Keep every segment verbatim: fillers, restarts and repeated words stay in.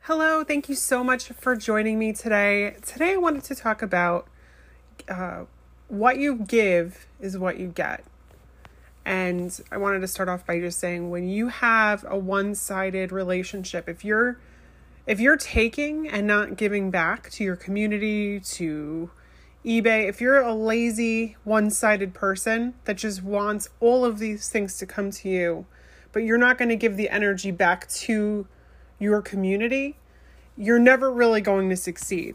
Hello, thank you so much for joining me today. Today I wanted to talk about uh, what you give is what you get. And I wanted to start off by just saying, when you have a one-sided relationship, if you're if you're taking and not giving back to your community, to eBay, if you're a lazy, one-sided person that just wants all of these things to come to you, but you're not going to give the energy back to your community, you're never really going to succeed.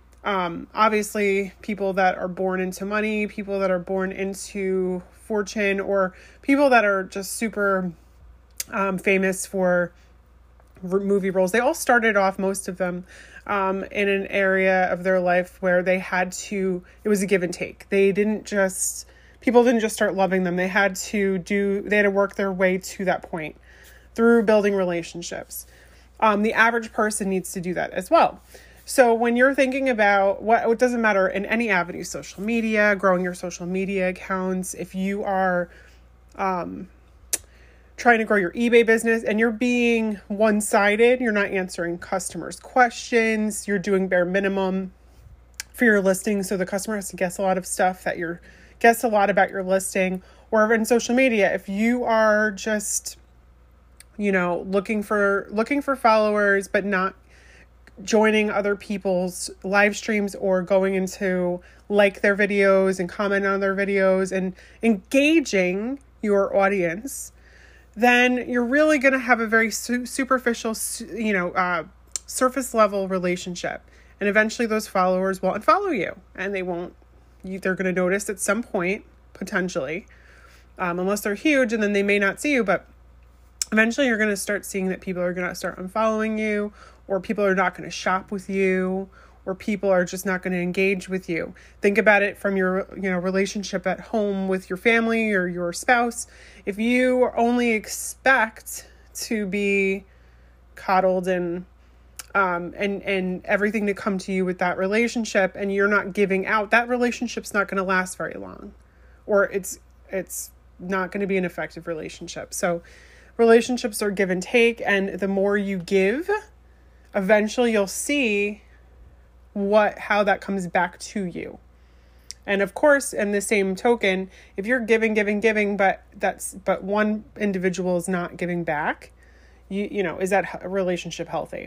Um, obviously, people that are born into money, people that are born into fortune, or people that are just super um, famous for r- movie roles, they all started off, most of them, um, in an area of their life where they had to, it was a give and take. They didn't just, people didn't just start loving them. They had to do, they had to work their way to that point through building relationships. Um, the average person needs to do that as well. So when you're thinking about what, it doesn't matter in any avenue, social media, growing your social media accounts, if you are um, trying to grow your eBay business and you're being one-sided, you're not answering customers' questions, you're doing bare minimum for your listing. So the customer has to guess a lot of stuff that you're, guess a lot about your listing. Or in social media, if you are just, you know, looking for, looking for followers, but not joining other people's live streams or going into like their videos and comment on their videos and engaging your audience, then you're really going to have a very su- superficial, you know, uh, surface level relationship. And eventually those followers will unfollow you, and they won't, you, they're going to notice at some point, potentially, um, unless they're huge, and then they may not see you, but eventually you're going to start seeing that people are going to start unfollowing you, or people are not going to shop with you, or people are just not going to engage with you. Think about it from your, you know, relationship at home with your family or your spouse. If you only expect to be coddled and um and and everything to come to you with that relationship, and you're not giving out, that relationship's not going to last very long, or it's it's not going to be an effective relationship. So relationships are give and take, and the more you give, eventually you'll see what, how that comes back to you. And of course, in the same token, if you're giving, giving, giving, but that's, but one individual is not giving back, you, you know, is that relationship healthy?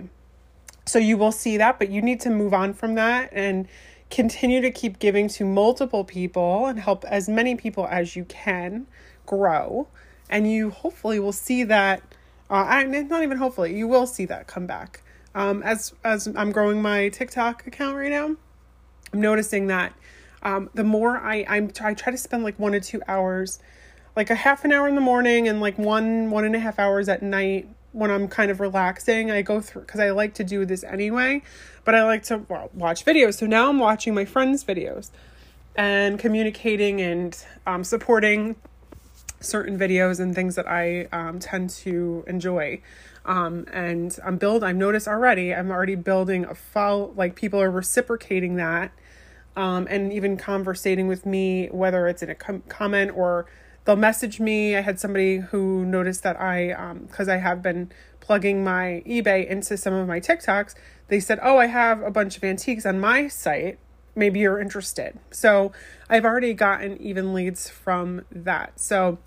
So you will see that, but you need to move on from that and continue to keep giving to multiple people and help as many people as you can grow. And you hopefully will see that, uh, and not even hopefully, you will see that come back. Um, as, as I'm growing my TikTok account right now, I'm noticing that, um, the more I, I'm, I try to spend like one to two hours, like a half an hour in the morning and like one, one and a half hours at night when I'm kind of relaxing. I go through, cause I like to do this anyway, but I like to well, watch videos. So now I'm watching my friends' videos and communicating and, um, supporting certain videos and things that I um, tend to enjoy. Um, and I'm build, I've noticed already, I'm already building a follow, like people are reciprocating that, um, and even conversating with me, whether it's in a com- comment or they'll message me. I had somebody who noticed that I, um, cause I have been plugging my eBay into some of my TikToks. They said, oh, I have a bunch of antiques on my site. Maybe you're interested. So I've already gotten even leads from that. So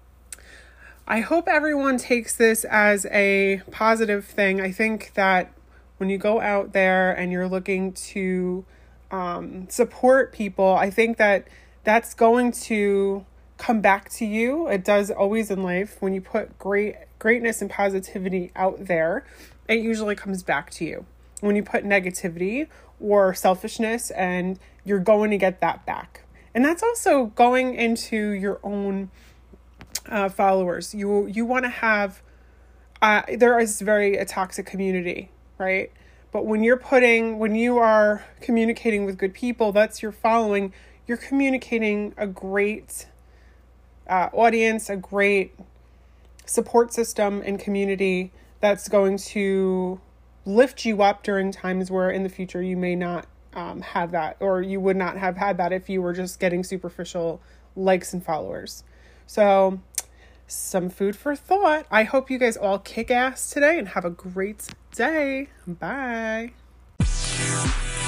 I hope everyone takes this as a positive thing. I think that when you go out there and you're looking to um, support people, I think that that's going to come back to you. It does always in life. When you put great greatness and positivity out there, it usually comes back to you. When you put negativity or selfishness, and you're going to get that back. And that's also going into your own uh, followers. You, you want to have, uh, there is very a toxic community, right? But when you're putting, when you are communicating with good people, that's your following, you're communicating a great uh, audience, a great support system and community that's going to lift you up during times where in the future you may not um, have that, or you would not have had that if you were just getting superficial likes and followers. So some food for thought. I hope you guys all kick ass today and have a great day. Bye.